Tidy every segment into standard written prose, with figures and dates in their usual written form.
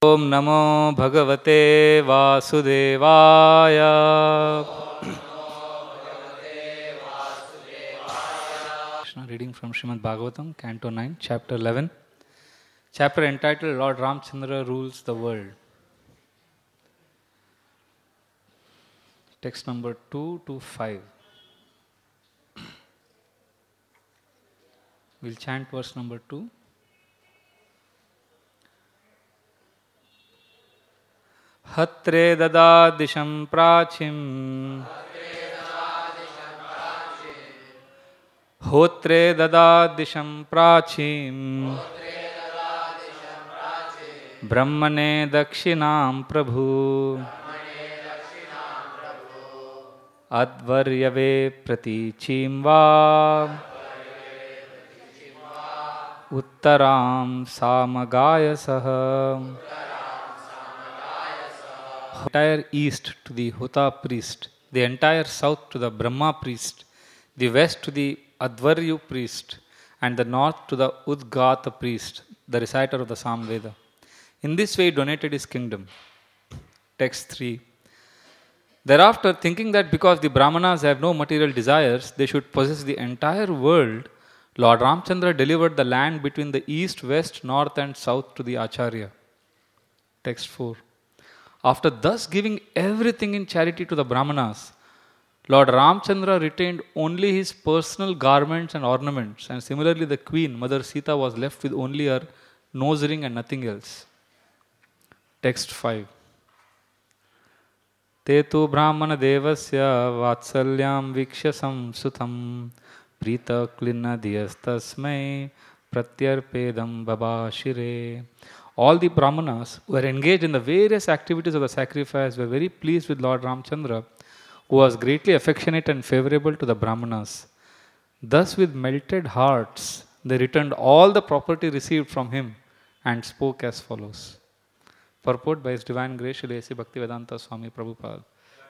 Om Namo Bhagavate Vasudevaya. Krishna, reading from Srimad Bhagavatam, Canto 9, Chapter 11. Chapter entitled Lord Ramchandra Rules the World. Text number 2 to 5. We'll chant verse number 2. Hatre dadadisham prachim Hotre dadadisham prachim Brahmane dakshinam prabhu Advaryave pratichim va Uttaram samagaya saha. Entire east to the Hota priest, the entire south to the Brahma priest, the west to the Advaryu priest, and the north to the Udgata priest, the reciter of the Samveda. In this way he donated his kingdom. Text 3. Thereafter, thinking that because the Brahmanas have no material desires, they should possess the entire world, Lord Ramchandra delivered the land between the east, west, north and south to the Acharya. Text 4. After thus giving everything in charity to the Brahmanas, Lord Ramchandra retained only his personal garments and ornaments, and similarly the queen, Mother Sita, was left with only her nose ring and nothing else. Text 5. Te tu brahmana devasya vatsalyam vikshasam sutam prita klina diyastasmai pratyarpedam babashire. All the Brahmanas who were engaged in the various activities of the sacrifice were very pleased with Lord Ramchandra, who was greatly affectionate and favorable to the Brahmanas. Thus, with melted hearts, they returned all the property received from him and spoke as follows. Purport by His Divine Grace, Srila A.C. Bhaktivedanta Swami Prabhupada.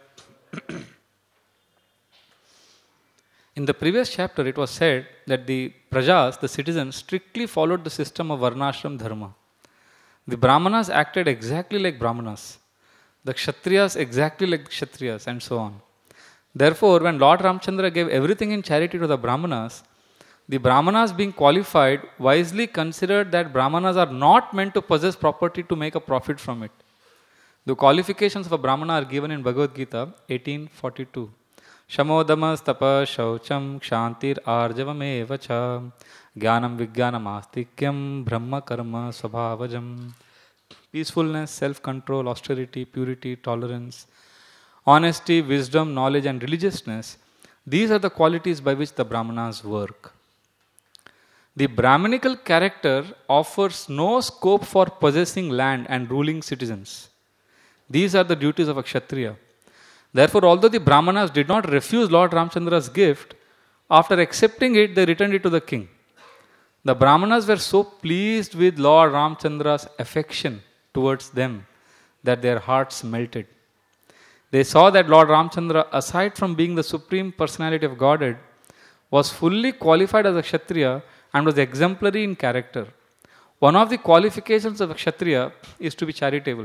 In the previous chapter, it was said that the Prajas, the citizens, strictly followed the system of Varnashram Dharma. The Brahmanas acted exactly like Brahmanas, the Kshatriyas exactly like Kshatriyas, and so on. Therefore, when Lord Ramchandra gave everything in charity to the Brahmanas being qualified wisely considered that Brahmanas are not meant to possess property to make a profit from it. The qualifications of a Brahmana are given in Bhagavad Gita 18:42. Shamodamas tapa shaucham kshantir arjavam evacha Jnanam Vijnanam Astikyam Brahma Karma Swabhavajam. Peacefulness, self-control, austerity, purity, tolerance, honesty, wisdom, knowledge and religiousness. These are the qualities by which the Brahmanas work. The Brahminical character offers no scope for possessing land and ruling citizens. These are the duties of a Kshatriya. Therefore, although the Brahmanas did not refuse Lord Ramchandra's gift, after accepting it, they returned it to the king. The Brahmanas were so pleased with Lord Ramchandra's affection towards them that their hearts melted. They saw that Lord Ramchandra, aside from being the Supreme Personality of Godhead, was fully qualified as a Kshatriya and was exemplary in character. One of the qualifications of a Kshatriya is to be charitable.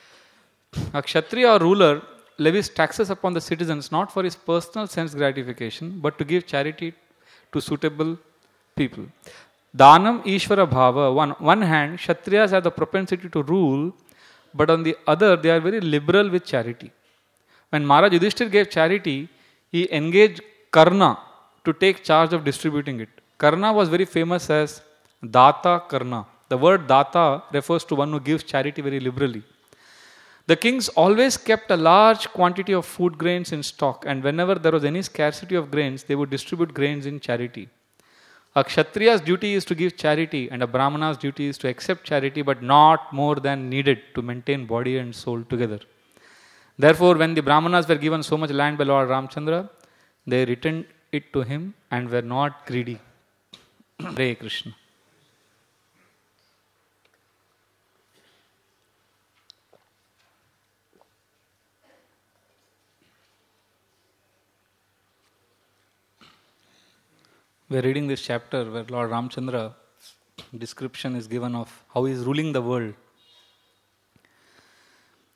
A Kshatriya or ruler levies taxes upon the citizens not for his personal sense gratification but to give charity to suitable people. Dhanam Ishvara Bhava. One hand, Kshatriyas have the propensity to rule, but on the other, they are very liberal with charity. When Maharaj Yudhishthir gave charity, he engaged Karna to take charge of distributing it. Karna was very famous as Data Karna. The word Data refers to one who gives charity very liberally. The kings always kept a large quantity of food grains in stock, and whenever there was any scarcity of grains, they would distribute grains in charity. A Kshatriya's duty is to give charity and a Brahmana's duty is to accept charity but not more than needed to maintain body and soul together. Therefore, when the Brahmanas were given so much land by Lord Ramchandra, they returned it to him and were not greedy. Hare Krishna. We are reading this chapter where Lord Ramchandra description is given of how he is ruling the world.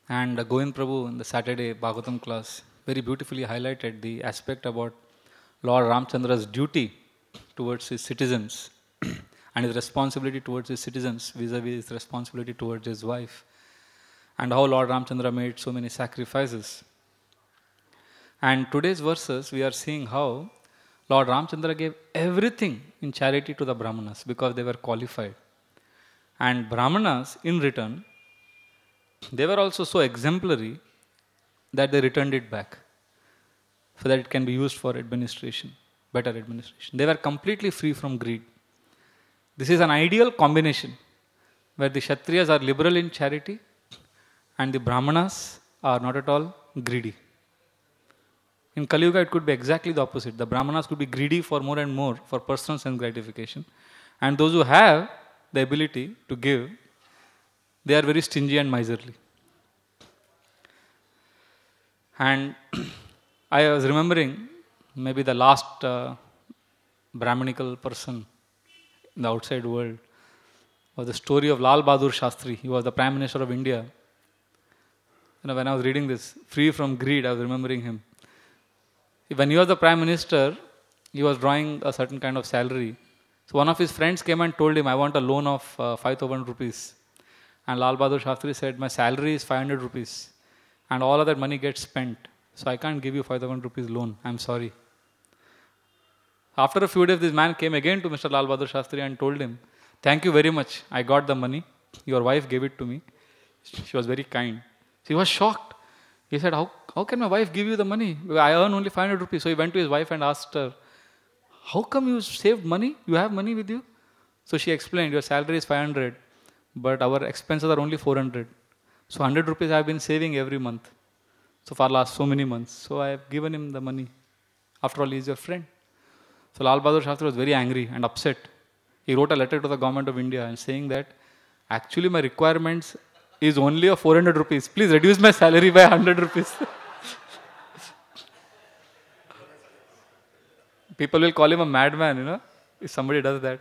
And Govind Prabhu in the Saturday Bhagavatam class very beautifully highlighted the aspect about Lord Ramchandra's duty towards his citizens and his responsibility towards his citizens vis-a-vis his responsibility towards his wife, and how Lord Ramchandra made so many sacrifices. And today's verses, we are seeing how Lord Ramchandra gave everything in charity to the Brahmanas because they were qualified. And Brahmanas, in return, they were also so exemplary that they returned it back so that it can be used for administration, better administration. They were completely free from greed. This is an ideal combination where the Kshatriyas are liberal in charity and the Brahmanas are not at all greedy. In Kali Yuga, it could be exactly the opposite. The Brahmanas could be greedy for more and more for personal sense gratification. And those who have the ability to give, they are very stingy and miserly. And I was remembering maybe the last Brahminical person in the outside world was the story of Lal Bahadur Shastri. He was the Prime Minister of India. When I was reading this, free from greed, I was remembering him. When he was the Prime Minister, he was drawing a certain kind of salary. So one of his friends came and told him, I want a loan of 5,000 rupees. And Lal Bahadur Shastri said, my salary is 500 rupees. And all of that money gets spent. So I can't give you 5,000 rupees loan. I'm sorry. After a few days, this man came again to Mr. Lal Bahadur Shastri and told him, thank you very much. I got the money. Your wife gave it to me. She was very kind. So he was shocked. He said, how can my wife give you the money? I earn only 500 rupees. So he went to his wife and asked her, how come you saved money? You have money with you? So she explained, your salary is 500, but our expenses are only 400. So 100 rupees I have been saving every month. So for last so many months. So I have given him the money. After all, he is your friend. So Lal Bahadur Shastri was very angry and upset. He wrote a letter to the government of India and saying that actually my requirements is only of 400 rupees. Please reduce my salary by 100 rupees. People will call him a madman, if somebody does that.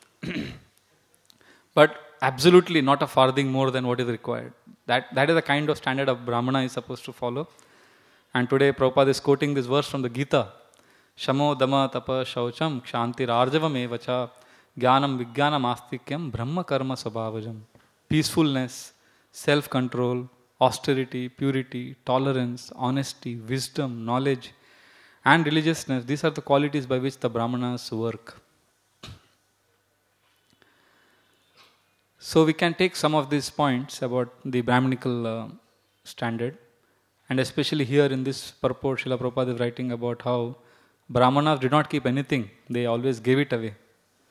But absolutely not a farthing more than what is required. That is the kind of standard of Brahmana is supposed to follow. And today Prabhupada is quoting this verse from the Gita. Shamo dama tapa shaucham kshantir arjavam evacha jnanam vijnanam astikyam brahma karma sabhavajam. Peacefulness, self-control, austerity, purity, tolerance, honesty, wisdom, knowledge, and religiousness. These are the qualities by which the Brahmanas work. So we can take some of these points about the Brahminical standard, and especially here in this purport, Srila Prabhupada is writing about how Brahmanas did not keep anything, they always gave it away.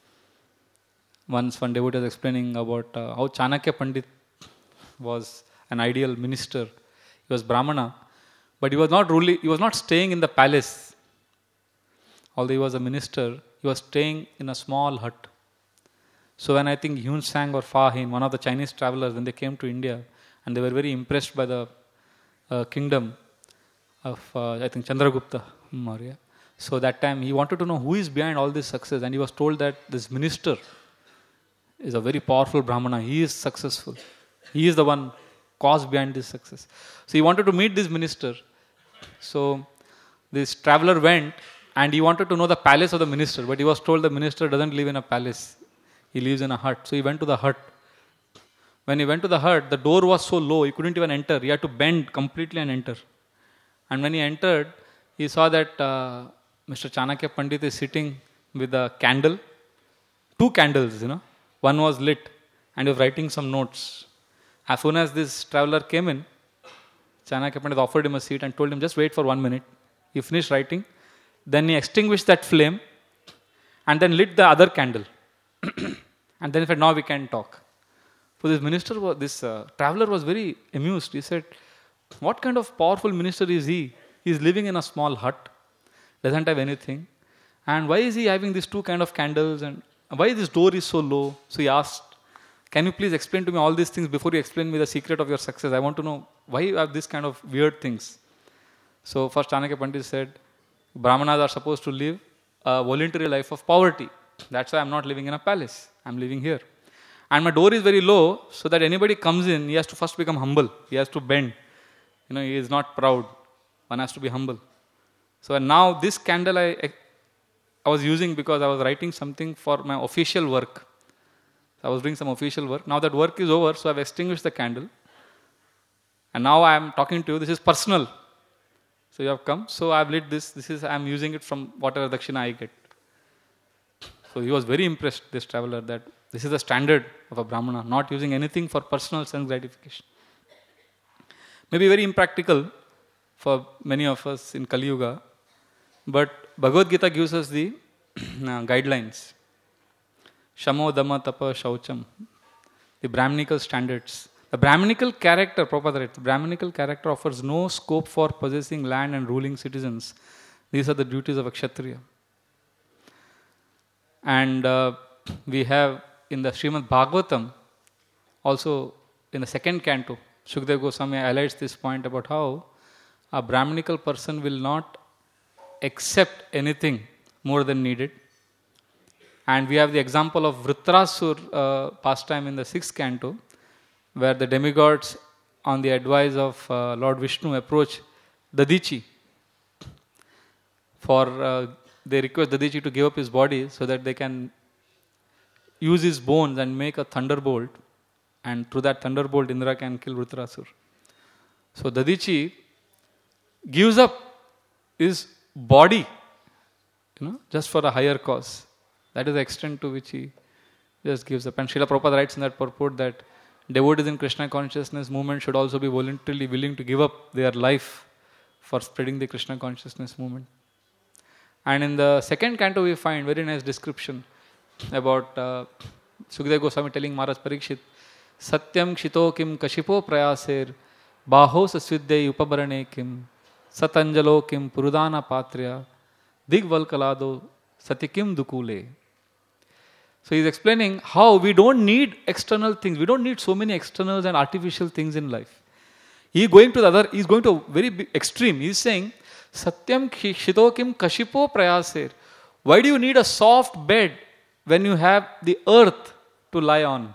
Once one devotee was explaining about how Chanakya Pandit was an ideal minister. He was Brahmana, but he was not staying in the palace. Although he was a minister, he was staying in a small hut. So when I think Yun Sang or Fa Hin, one of the Chinese travelers, when they came to India, and they were very impressed by the kingdom of, I think, Chandragupta Maurya. So that time he wanted to know who is behind all this success, and he was told that this minister is a very powerful Brahmana. He is successful. He is the one cause behind this success. So he wanted to meet this minister. So this traveler went and he wanted to know the palace of the minister, but he was told the minister doesn't live in a palace. He lives in a hut. So he went to the hut. When he went to the hut, the door was so low, he couldn't even enter. He had to bend completely and enter. And when he entered, he saw that Mr. Chanakya Pandit is sitting with a candle. 2 candles, One was lit and he was writing some notes. As soon as this traveler came in, Chanakya Pandit offered him a seat and told him, just wait for 1 minute. He finished writing. Then he extinguished that flame and then lit the other candle. And then he said, now we can talk. So this traveler was very amused. He said, what kind of powerful minister is he? He is living in a small hut, doesn't have anything. And why is he having these 2 kind of candles? And why this door is so low? So he asked, can you please explain to me all these things before you explain me the secret of your success? I want to know why you have this kind of weird things. So first Chanakya Pandit said, Brahmanas are supposed to live a voluntary life of poverty. That's why I'm not living in a palace. I'm living here. And my door is very low, so that anybody comes in, he has to first become humble. He has to bend. He is not proud. One has to be humble. So now this candle I was using because I was writing something for my official work. I was doing some official work. Now that work is over, so I've extinguished the candle. And now I am talking to you. This is personal. So you have come. So I've lit this. I am using it from whatever dakshina I get. So he was very impressed, this traveler, that this is the standard of a Brahmana, not using anything for personal sense gratification. Maybe very impractical for many of us in Kali Yuga, but Bhagavad Gita gives us the guidelines. Shamo, Dhamma, Tapa, Shaucham. The Brahminical standards. The Brahminical character, Prabhupada writes, the Brahminical character offers no scope for possessing land and ruling citizens. These are the duties of a Kshatriya. And we have in the Srimad Bhagavatam, also in the second canto, Shukdev Goswami highlights this point about how a Brahminical person will not accept anything more than needed. And we have the example of Vritrasur pastime in the sixth canto, where the demigods, on the advice of Lord Vishnu, approach Dadichi for they request Dadichi to give up his body so that they can use his bones and make a thunderbolt, and through that thunderbolt Indra can kill Vritrasur. So Dadichi gives up his body, just for a higher cause. That is the extent to which he just gives up. And Srila Prabhupada writes in that purport that devotees in Krishna consciousness movement should also be voluntarily willing to give up their life for spreading the Krishna consciousness movement. And in the second canto we find very nice description about Sukadeva Goswami telling Maharaj Parikshit, Satyam Kshito Kim Kashipo Prayaser Baho Sasvidyai Upabarane Kim Satanjalo Kim Purudana Patrya Digvalkalado Satikim Dukule. So he is explaining how we don't need external things. We don't need so many externals and artificial things in life. He is going to a very big extreme. He is saying, Satyam Kshito Kim Kashipo Prayaser. Why do you need a soft bed when you have the earth to lie on?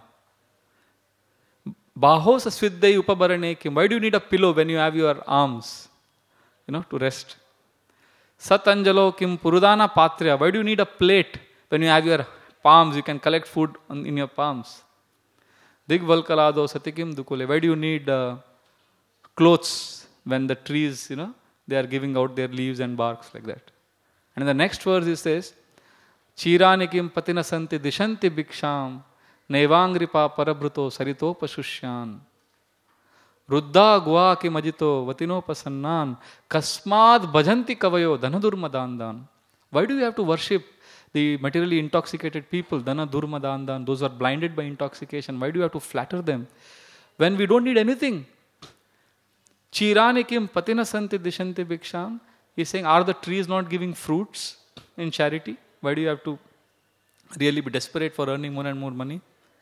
Baho Sasvidyai Upabarane Kim. Why do you need a pillow when you have your arms, to rest? Satanjalo Kim Purudana Patrya. Why do you need a plate when you have your palms? You can collect food in your palms. Digvalkalado Satikim Dukule. Why do you need clothes when the trees, they are giving out their leaves and barks like that? And in the next verse it says, Chiranikim Patina Santi Dishanti Bhiksham Nevangripa Parabruto Sarito Pashushyan Ruddha Gua Ki Majito Vatino Pasannan Kasmad Bhajanti Kavayo Dhanadurmadandan. Why do you have to worship the materially intoxicated people, Dhanadurmadandan, those who are blinded by intoxication? Why do you have to flatter them when we don't need anything? Chiranikim Patina Santi Dishanti Bhiksham. He's saying, are the trees not giving fruits in charity? Why do you have to really be desperate for earning more and more money?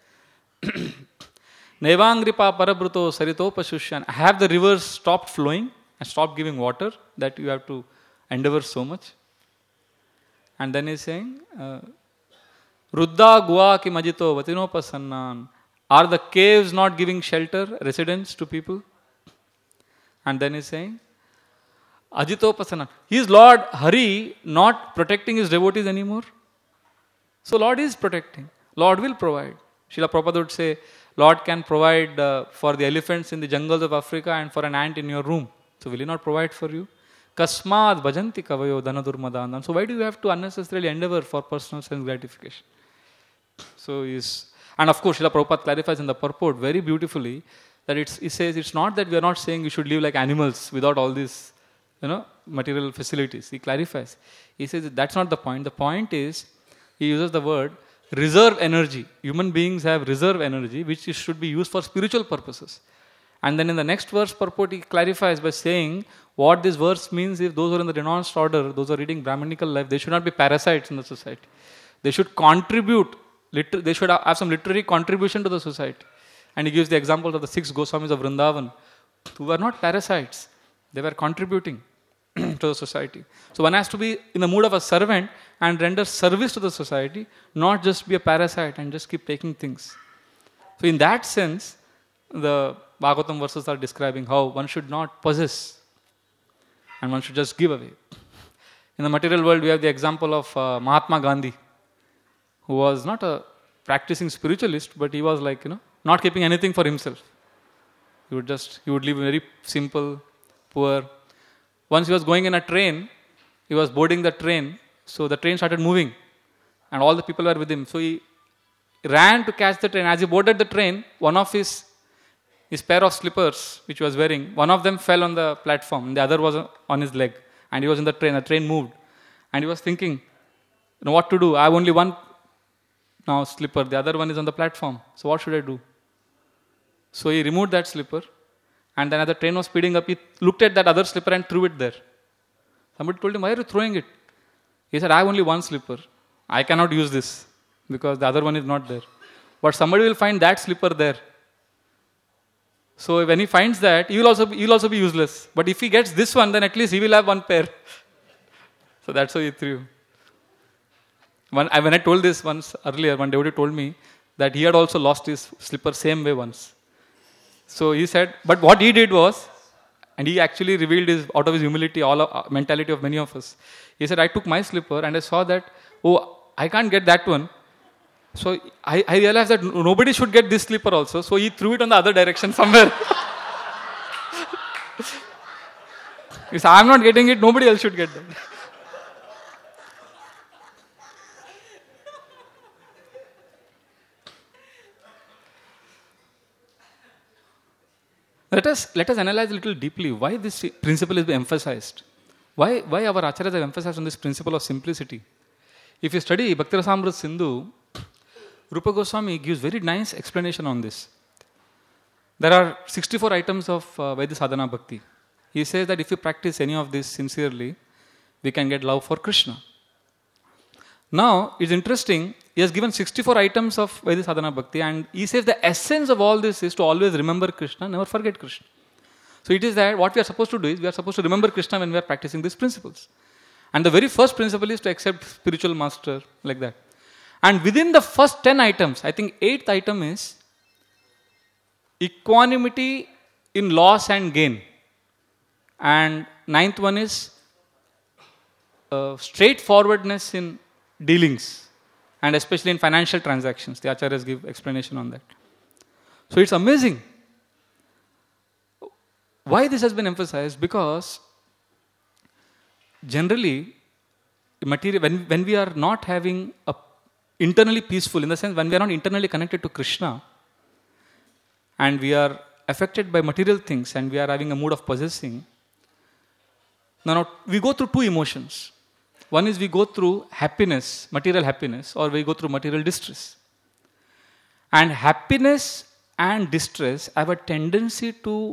Nevangripa Parabruto Sarito Pashushan. Have the rivers stopped flowing and stopped giving water that you have to endeavor so much? And then he's saying, Ruddha Gua Ki Majito Vatino Pasannan. Are the caves not giving shelter, residence to people? And then he's saying, Ajito Pasannan. Is Lord Hari not protecting his devotees anymore? So Lord is protecting. Lord will provide. Srila Prabhupada would say, Lord can provide for the elephants in the jungles of Africa and for an ant in your room. So will he not provide for you? Kasmad bhajanti kavayo dhanadurmadanam. So why do you have to unnecessarily endeavor for personal sense gratification? And of course, Srila Prabhupada clarifies in the purport very beautifully that he says it's not that we are not saying you should live like animals without all these, material facilities. He clarifies. He says that's not the point. The point is, he uses the word reserve energy. Human beings have reserve energy which should be used for spiritual purposes. And then in the next verse purport, he clarifies by saying what this verse means is those who are in the renounced order, those who are leading Brahminical life, they should not be parasites in the society. They should contribute, they should have some literary contribution to the society. And he gives the example of the 6 Goswamis of Vrindavan who were not parasites. They were contributing to the society. So one has to be in the mood of a servant and render service to the society, not just be a parasite and just keep taking things. So in that sense, the Bhagavatam verses are describing how one should not possess and one should just give away. In the material world, we have the example of Mahatma Gandhi, who was not a practicing spiritualist, but he was like, not keeping anything for himself. He would live very simple, poor. Once he was going in a train, he was boarding the train, so the train started moving and all the people were with him. So he ran to catch the train. As he boarded the train, one of his pair of slippers, which he was wearing, one of them fell on the platform, the other was on his leg. And he was in the train moved. And he was thinking, what to do? I have only one now slipper, the other one is on the platform. So what should I do? So he removed that slipper, and then as the train was speeding up, he looked at that other slipper and threw it there. Somebody told him, why are you throwing it? He said, I have only one slipper. I cannot use this because the other one is not there. But somebody will find that slipper there. So when he finds that, he will also be useless. But if he gets this one, then at least he will have one pair. So that's how he threw. When I told this once earlier, one devotee told me that he had also lost his slipper same way once. So he said, but what he did was, and he actually revealed out of his humility, mentality of many of us. He said, I took my slipper and I saw that, I can't get that one. So I realized that nobody should get this slipper also. So he threw it on the other direction somewhere. He said, I'm not getting it, nobody else should get that. Let us analyze a little deeply why this principle is emphasized. Why our acharyas have emphasized on this principle of simplicity. If you study Bhakti Rasamrita Sindhu, Rupa Goswami gives very nice explanation on this. There are 64 items of Vaidya Sadhana Bhakti. He says that if you practice any of this sincerely, we can get love for Krishna. Now, it's interesting, he has given 64 items of Vaidya Sadhana Bhakti, and he says the essence of all this is to always remember Krishna, never forget Krishna. So it is that what we are supposed to do is, we are supposed to remember Krishna when we are practicing these principles. And the very first principle is to accept spiritual master, like that. And within the first 10 items, I think 8th item is equanimity in loss and gain. And 9th one is straightforwardness in dealings, and especially in financial transactions. The acharyas give explanation on that. So it's amazing. Why this has been emphasized? Because generally, when we are not having a internally peaceful, in the sense when we are not internally connected to Krishna, and we are affected by material things, and we are having a mood of possessing, now we go through two emotions. One is we go through happiness, material happiness, or we go through material distress. And happiness and distress have a tendency to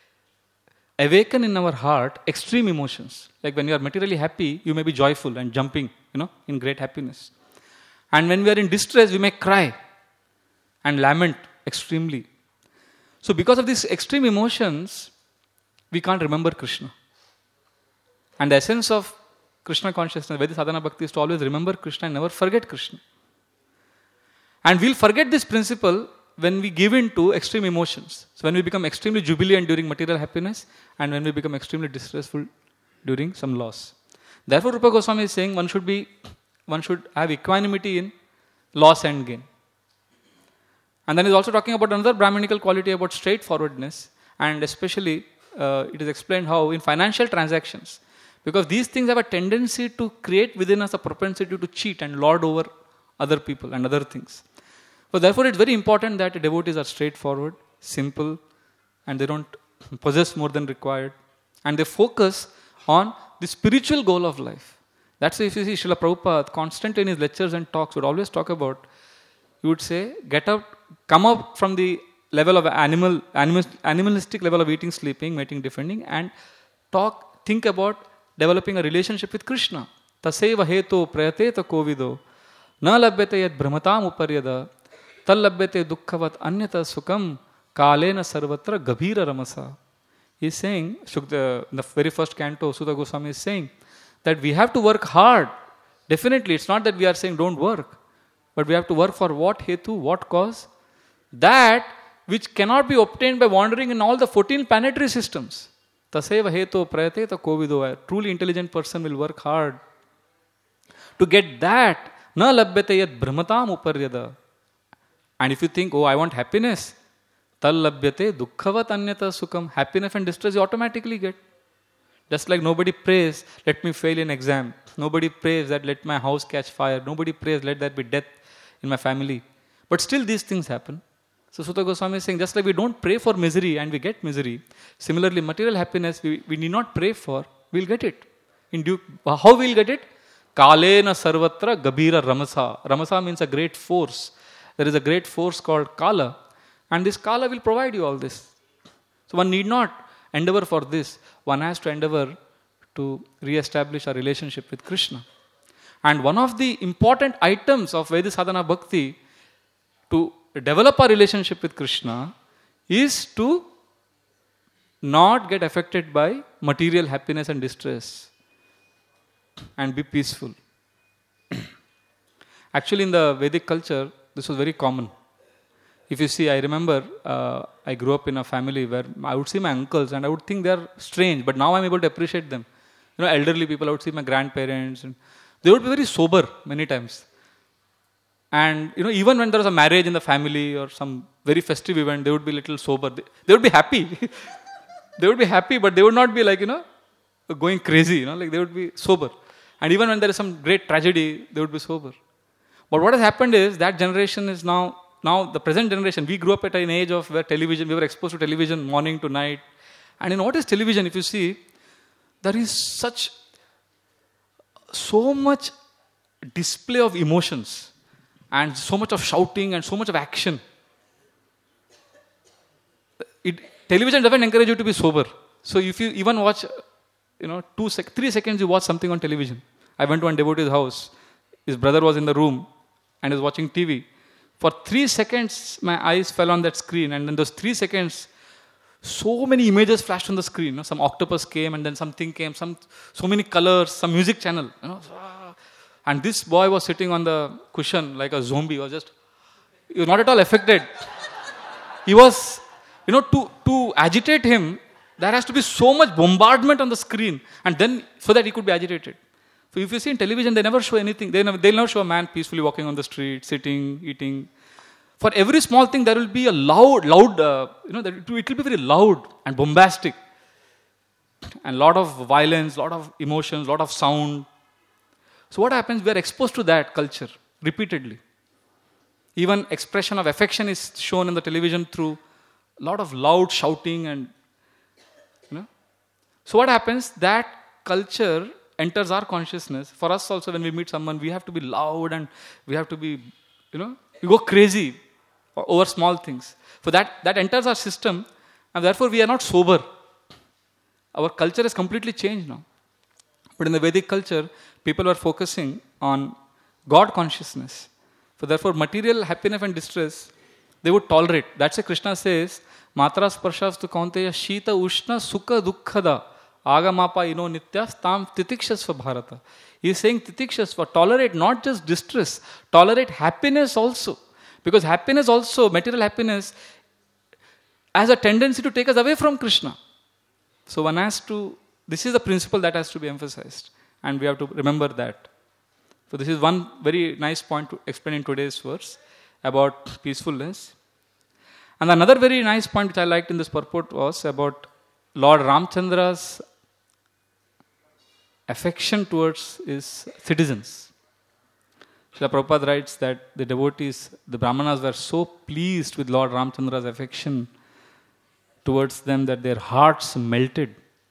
awaken in our heart extreme emotions. Like when you are materially happy, you may be joyful and jumping, in great happiness. And when we are in distress, we may cry and lament extremely. So because of these extreme emotions, we can't remember Krishna. And the essence of Krishna consciousness, Vaidya Sadhana Bhakti, is to always remember Krishna and never forget Krishna. And we'll forget this principle when we give in to extreme emotions. So when we become extremely jubilant during material happiness, and when we become extremely distressful during some loss. Therefore, Rupa Goswami is saying one should have equanimity in loss and gain. And then he's also talking about another Brahminical quality about straightforwardness, and especially it is explained how in financial transactions, because these things have a tendency to create within us a propensity to cheat and lord over other people and other things. So therefore it's very important that devotees are straightforward, simple, and they don't possess more than required. And they focus on the spiritual goal of life. That's why if you see Srila Prabhupada constantly in his lectures and talks would always talk about, he would say, come up from the level of animalistic level of eating, sleeping, mating, defending, and think about developing a relationship with Krishna. Taseva heto prayateta kovido na labhyate yad brahmatam uparyada tal labhyate dukkhavat anyata sukham kalena sarvatra gabhira ramasa. He is saying, in the very first canto, Sudha Goswami is saying that we have to work hard. Definitely, it's not that we are saying don't work, but we have to work for what hetu, what cause? that which cannot be obtained by wandering in all the 14 planetary systems. Taseva heto prayate kovido. A truly intelligent person will work hard to get that. Na labhyate yad brahmatam uparyada. And if you think, oh, I want happiness, tal labhyate dukkhavat anyata sukham. Happiness and distress you automatically get. Just like nobody prays, let me fail in exam. Nobody prays that let my house catch fire. Nobody prays, let there be death in my family. But still these things happen. So Sutta Goswami is saying, just like we don't pray for misery and we get misery, similarly material happiness we need not pray for, we'll get it. How we'll get it? Kalena sarvatra gabira ramasa. Ramasa means a great force. There is a great force called Kala, and this Kala will provide you all this. So one need not endeavor for this. One has to endeavor to re-establish a relationship with Krishna. And one of the important items of Vedic sadhana bhakti to develop a relationship with Krishna is to not get affected by material happiness and distress and be peaceful. Actually, in the Vedic culture, this was very common. If you see, I remember I grew up in a family where I would see my uncles and I would think they are strange, but now I'm able to appreciate them. Elderly people, I would see my grandparents, and they would be very sober many times. And even when there was a marriage in the family or some very festive event, they would be a little sober. They would be happy. They would be happy, but they would not be like, going crazy, like they would be sober. And even when there is some great tragedy, they would be sober. But what has happened is that generation is now the present generation, we grew up at an age of where television, we were exposed to television morning to night. And what is television? If you see, there is so much display of emotions and so much of shouting and so much of action. Television doesn't encourage you to be sober. So if you even watch, 3 seconds you watch something on television. I went to one devotee's house. His brother was in the room and he was watching TV. For 3 seconds, my eyes fell on that screen, and in those 3 seconds, so many images flashed on the screen. Some octopus came, and then something came, so many colors, some music channel. And this boy was sitting on the cushion like a zombie. He was not at all affected. He was, to agitate him, there has to be so much bombardment on the screen, and then so that he could be agitated. So if you see in television, they never show anything. They'll never show a man peacefully walking on the street, sitting, eating. For every small thing, there will be a loud, it will be very loud and bombastic. And lot of violence, lot of emotions, lot of sound. So what happens? We are exposed to that culture repeatedly. Even expression of affection is shown in the television through a lot of loud shouting and, So what happens? That culture enters our consciousness. For us also, when we meet someone, we have to be loud and we have to be, we go crazy over small things. So that enters our system, and therefore we are not sober. Our culture has completely changed now. But in the Vedic culture, people were focusing on God consciousness. So therefore, material happiness and distress, they would tolerate. That's why Krishna says, Matra sparshas tu kaunteya shita ushna sukha dukkhada agamapa ino nityas tam titikshasva bharata. He is saying titikshasva, tolerate not just distress, tolerate happiness also. Because happiness also, material happiness, has a tendency to take us away from Krishna. So one has to, this is the principle that has to be emphasized. And we have to remember that. So this is one very nice point to explain in today's verse about peacefulness. And another very nice point which I liked in this purport was about Lord Ramchandra's affection towards his citizens. Srila Prabhupada writes that the devotees, the Brahmanas were so pleased with Lord Ramchandra's affection towards them that their hearts melted.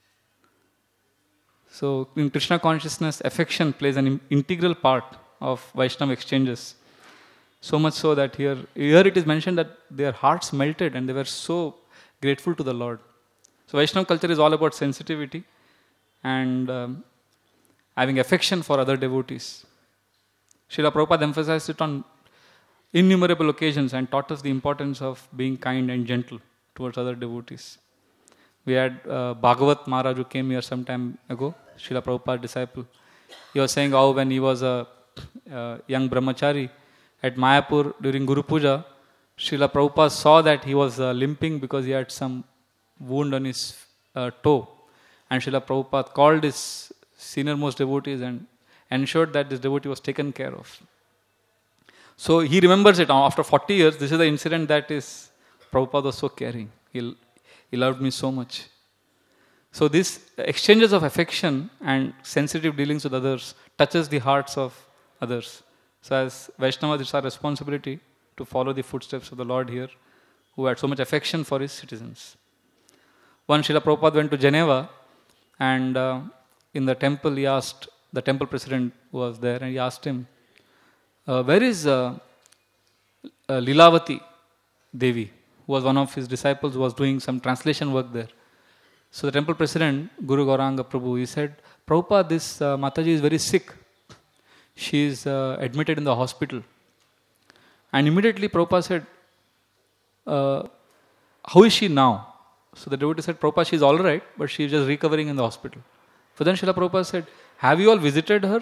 So in Krishna consciousness, affection plays an integral part of Vaishnava exchanges. So much so that here it is mentioned that their hearts melted and they were so grateful to the Lord. So Vaishnava culture is all about sensitivity and having affection for other devotees. Srila Prabhupada emphasized it on innumerable occasions and taught us the importance of being kind and gentle towards other devotees. We had Bhagavat Maharaj who came here some time ago, Srila Prabhupada disciple. He was saying how when he was a young brahmachari at Mayapur during Guru Puja, Srila Prabhupada saw that he was limping because he had some wound on his toe. And Srila Prabhupada called his senior most devotees and ensured that this devotee was taken care of. So he remembers it after 40 years. This is the incident that is Prabhupada was so caring. He loved me so much. So these exchanges of affection and sensitive dealings with others touches the hearts of others. So as Vaishnavas, it's our responsibility to follow the footsteps of the Lord here, who had so much affection for his citizens. Once Srila Prabhupada went to Geneva, and in the temple he asked, the temple president who was there, and he asked him, where is Lilavati Devi, who was one of his disciples who was doing some translation work there. So the temple president, Guru Gauranga Prabhu, he said, Prabhupada, this Mataji is very sick. She is admitted in the hospital. And immediately Prabhupada said, how is she now? So the devotee said, Prabhupada, she is all right, but she is just recovering in the hospital. So then Srila Prabhupada said, have you all visited her?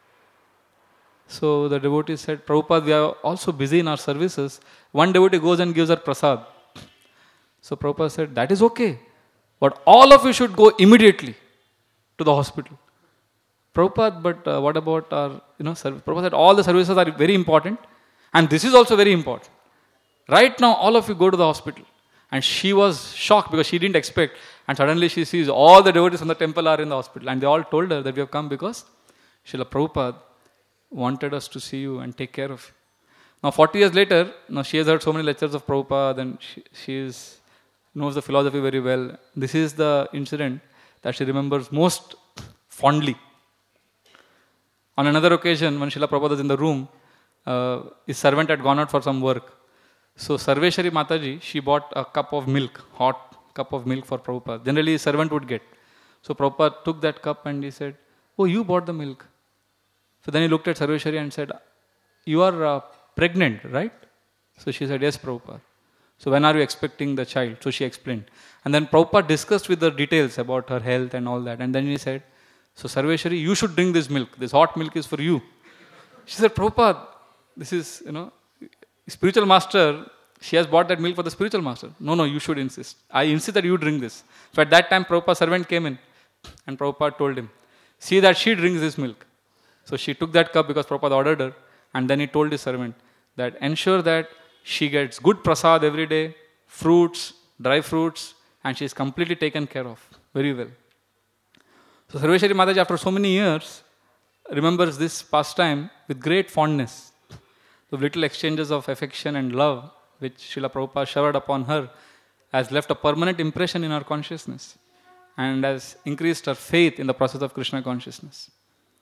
So the devotee said, Prabhupada, we are also busy in our services. One devotee goes and gives her prasad. So Prabhupada said, that is okay. But all of you should go immediately to the hospital. Prabhupada, but what about our service? Prabhupada said, all the services are very important. And this is also very important. Right now, all of you go to the hospital. And she was shocked because she didn't expect. And suddenly she sees all the devotees from the temple are in the hospital. And they all told her that we have come because Srila Prabhupada wanted us to see you and take care of you. Now 40 years later, now she has heard so many lectures of Prabhupada and she knows the philosophy very well. This is the incident that she remembers most fondly. On another occasion, when Srila Prabhupada was in the room, his servant had gone out for some work. So Sarveshwari Mataji, she bought a cup of milk, hot cup of milk for Prabhupada. Generally, his servant would get. So Prabhupada took that cup and he said, oh, you bought the milk. So then he looked at Sarveshwari and said, you are pregnant, right? So she said, yes, Prabhupada. So when are you expecting the child? So she explained. And then Prabhupada discussed with her details about her health and all that. And then he said, so Sarveshwari, you should drink this milk. This hot milk is for you. She said, Prabhupada, this is, spiritual master, she has bought that milk for the spiritual master. No, you should insist. I insist that you drink this. So at that time, Prabhupada's servant came in and Prabhupada told him, see that she drinks this milk. So she took that cup because Prabhupada ordered her, and then he told his servant that ensure that she gets good prasad every day, fruits, dry fruits, and she is completely taken care of. Very well. So Sarveshwari Mataji, after so many years, remembers this pastime with great fondness. The little exchanges of affection and love which Srila Prabhupada showered upon her has left a permanent impression in her consciousness and has increased her faith in the process of Krishna consciousness.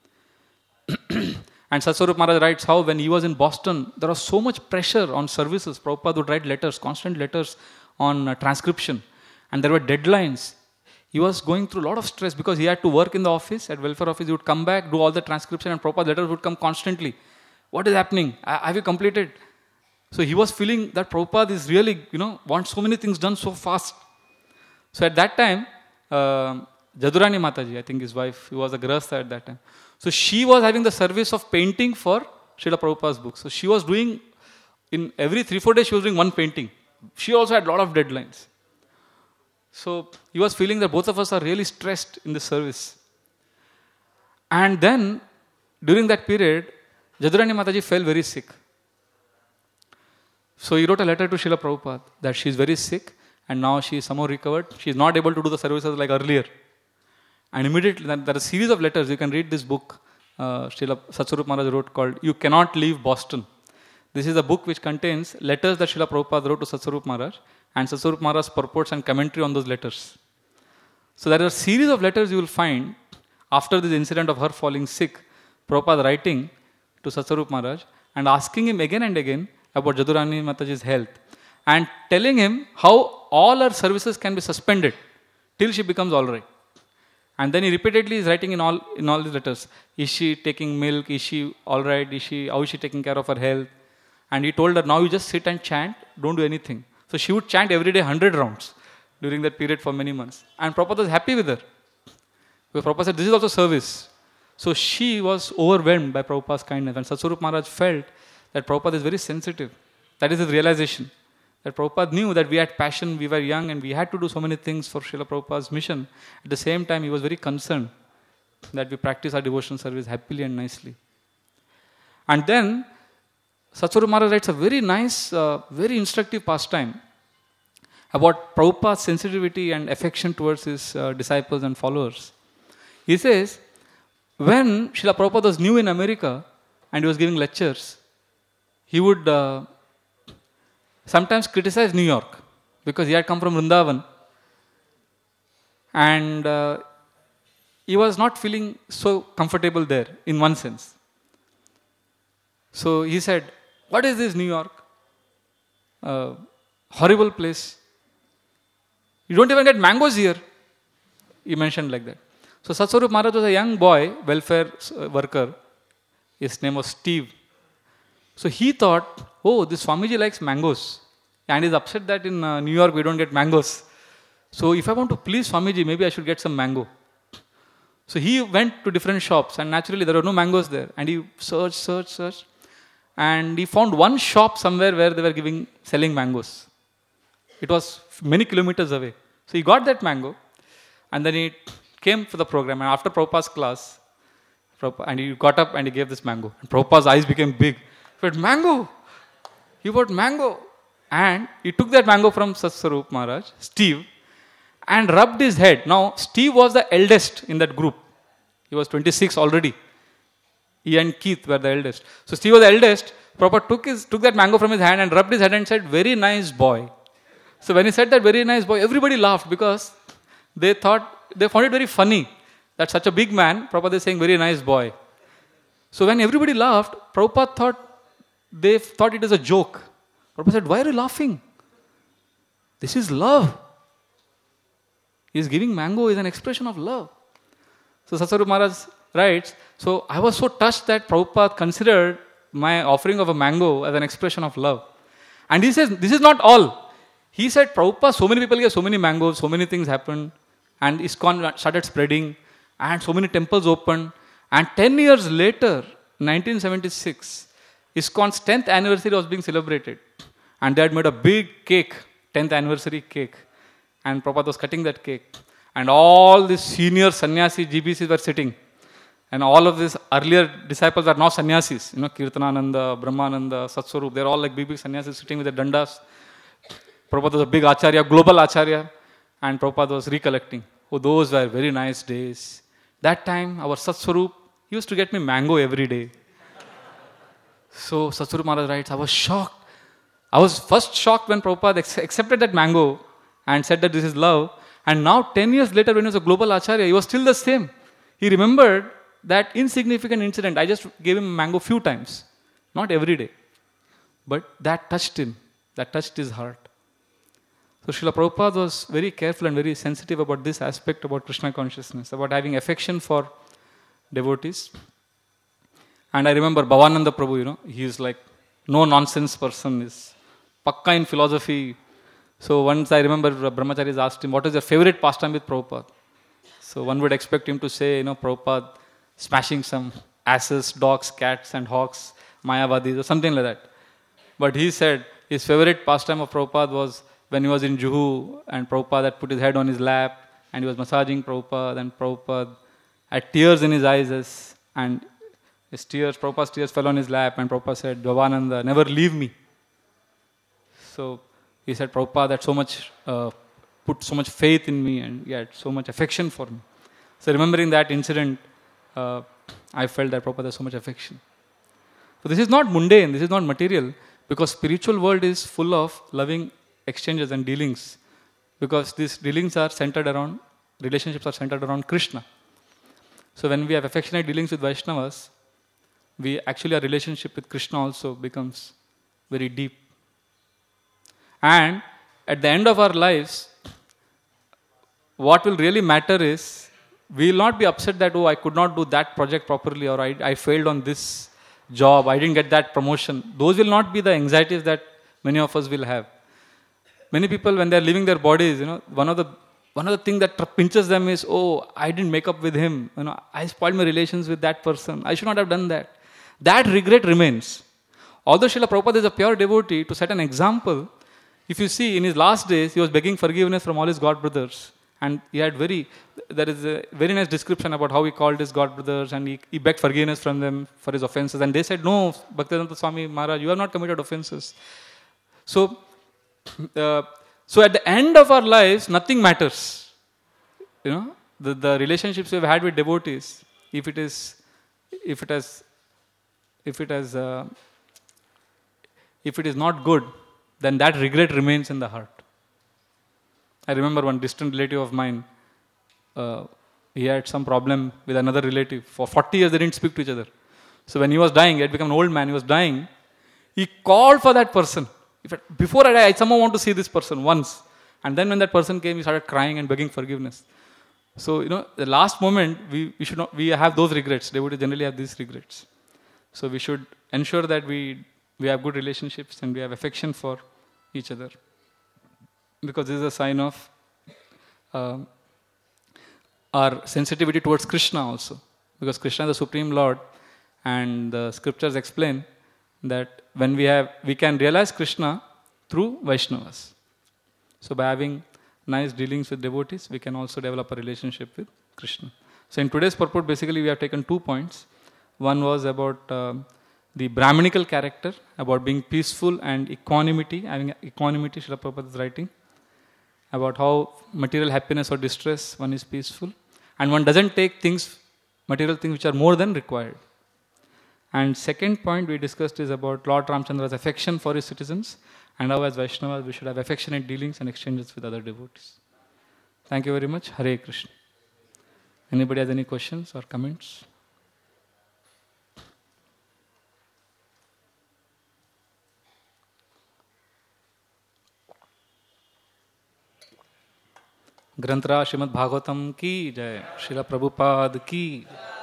And Satswarup Maharaj writes how when he was in Boston, there was so much pressure on services. Prabhupada would write letters, constant letters on transcription. And there were deadlines. He was going through a lot of stress because he had to work in the office, at welfare office. He would come back, do all the transcription, and Prabhupada letters would come constantly. What is happening? Have you completed? So he was feeling that Prabhupada is really, wants so many things done so fast. So at that time, Jadurani Mataji, I think his wife, he was a grahastha at that time. So she was having the service of painting for Srila Prabhupada's book. So she was doing, in every 3-4 days, she was doing one painting. She also had a lot of deadlines. So he was feeling that both of us are really stressed in the service. And then, during that period, Jadurani Mataji fell very sick. So he wrote a letter to Srila Prabhupada that she is very sick and now she is somehow recovered. She is not able to do the services like earlier. And immediately, there are a series of letters. You can read this book Srila Satswarup Maharaj wrote called You Cannot Leave Boston. This is a book which contains letters that Srila Prabhupada wrote to Satswarup Maharaj and Satswarup Maharaj purports and commentary on those letters. So there are a series of letters you will find after this incident of her falling sick, Prabhupada writing to Satswarup Maharaj and asking him again and again about Jadurani Mataji's health and telling him how all her services can be suspended till she becomes all right. And then he repeatedly is writing in all these letters. Is she taking milk? Is she all right? How is she taking care of her health? And he told her, now you just sit and chant, don't do anything. So she would chant every day 100 rounds during that period for many months. And Prabhupada was happy with her. Because Prabhupada said, this is also service. So she was overwhelmed by Prabhupada's kindness. And Satswarup Maharaj felt that Prabhupada is very sensitive. That is his realization. That Prabhupada knew that we had passion, we were young, and we had to do so many things for Srila Prabhupada's mission. At the same time, he was very concerned that we practice our devotional service happily and nicely. And then, Satsvarup Maharaj writes a very nice, very instructive pastime about Prabhupada's sensitivity and affection towards his disciples and followers. He says, when Srila Prabhupada was new in America and he was giving lectures, he would sometimes criticize New York because he had come from Vrindavan and he was not feeling so comfortable there in one sense. So he said, "What is this New York? Horrible place. You don't even get mangoes here." He mentioned like that. So Satsvarup Maharaj was a young boy, welfare worker. His name was Steve. So he thought, oh, this Swamiji likes mangoes. And he's upset that in New York we don't get mangoes. So if I want to please Swamiji, maybe I should get some mango. So he went to different shops and naturally there were no mangoes there. And he searched. And he found one shop somewhere where they were selling mangoes. It was many kilometers away. So he got that mango and then he came for the program. And after Prabhupada's class, and he got up and he gave this mango. And Prabhupada's eyes became big. He said, "Mango! You bought mango!" And he took that mango from Satsvarup Maharaj, Steve, and rubbed his head. Now, Steve was the eldest in that group. He was 26 already. He and Keith were the eldest. So Steve was the eldest. Prabhupada took that mango from his hand and rubbed his head and said, "Very nice boy." So when he said that, "Very nice boy," everybody laughed because they found it very funny that such a big man, Prabhupada is saying, "Very nice boy." So when everybody laughed, Prabhupada they thought it was a joke. Prabhupada said, "Why are you laughing? This is love. He is giving mango is an expression of love." So Satsvarup Maharaj writes, so I was so touched that Prabhupada considered my offering of a mango as an expression of love. And he says, this is not all. He said, "Prabhupada, so many people gave so many mangoes, so many things happened, and ISKCON started spreading, and so many temples opened. And 10 years later, 1976, ISKCON's 10th anniversary was being celebrated. And they had made a big cake, 10th anniversary cake. And Prabhupada was cutting that cake. And all these senior sannyasi GBCs were sitting. And all of these earlier disciples are now sannyasis. Kirtanananda, Brahmananda, Satsvarup, they're all like big sannyasis sitting with their dandas. Prabhupada was a big acharya, global acharya. And Prabhupada was recollecting. Oh, those were very nice days. That time, our Satsvarup used to get me mango every day. So Satsvarup Maharaj writes, I was shocked. I was first shocked when Prabhupada accepted that mango and said that this is love. And now 10 years later when he was a global acharya, he was still the same. He remembered that insignificant incident. I just gave him mango few times. Not every day. But that touched him. That touched his heart. So Srila Prabhupada was very careful and very sensitive about this aspect about Krishna consciousness, about having affection for devotees. And I remember Bhavananda Prabhu, he is like no nonsense person, is pakka in philosophy. So once I remember Brahmacharis asked him, what is your favorite pastime with Prabhupada? So one would expect him to say, Prabhupada smashing some asses, dogs, cats and hawks, Mayavadis or something like that. But he said his favorite pastime of Prabhupada was when he was in Juhu and Prabhupada had put his head on his lap and he was massaging Prabhupada and Prabhupada had tears in his eyes and Prabhupada's tears fell on his lap and Prabhupada said, Bhavananda, never leave me. So he said, Prabhupada had so much, put so much faith in me and he had so much affection for me. So remembering that incident, I felt that Prabhupada has so much affection. So this is not mundane, this is not material, because spiritual world is full of loving exchanges and dealings, because these dealings are centered around, relationships are centered around Krishna. So when we have affectionate dealings with Vaishnavas, our relationship with Krishna also becomes very deep. And at the end of our lives, what will really matter is, we will not be upset that, I could not do that project properly, or I failed on this job, I didn't get that promotion. Those will not be the anxieties that many of us will have. Many people, when they are leaving their bodies, one of the things that pinches them is, I didn't make up with him. I spoiled my relations with that person. I should not have done that. That regret remains. Although Srila Prabhupada is a pure devotee, to set an example, If you see, in his last days, he was begging forgiveness from all his god brothers. And he had there is a very nice description about how he called his god brothers, and he begged forgiveness from them for his offenses. And they said, no, Bhaktivedanta Swami Maharaj, you have not committed offenses. So, so at the end of our lives, nothing matters. You know, the relationships we've had with devotees, if it is not good, then that regret remains in the heart. I remember one distant relative of mine, he had some problem with another relative. For 40 years they didn't speak to each other. So when he was dying, he had become an old man, he was dying, he called for that person. Before I die, I somehow want to see this person once. And then when that person came, he started crying and begging forgiveness. So, the last moment, we have those regrets. Devotees generally have these regrets. So we should ensure that we have good relationships and we have affection for each other. Because this is a sign of our sensitivity towards Krishna also. Because Krishna is the Supreme Lord, and the scriptures explain that when we can realize Krishna through Vaishnavas. So by having nice dealings with devotees, we can also develop a relationship with Krishna. So in today's purport, basically we have taken 2 points. One was about the Brahminical character, about being peaceful and equanimity, having equanimity, Srila Prabhupada is writing, about how material happiness or distress, one is peaceful, and one doesn't take material things which are more than required. And second point we discussed is about Lord Ramchandra's affection for his citizens, and how as Vaishnavas we should have affectionate dealings and exchanges with other devotees. Thank you very much. Hare Krishna. Anybody has any questions or comments? ग्रंथराज Shrimad Bhagavatam की जय, श्रील प्रभुपाद की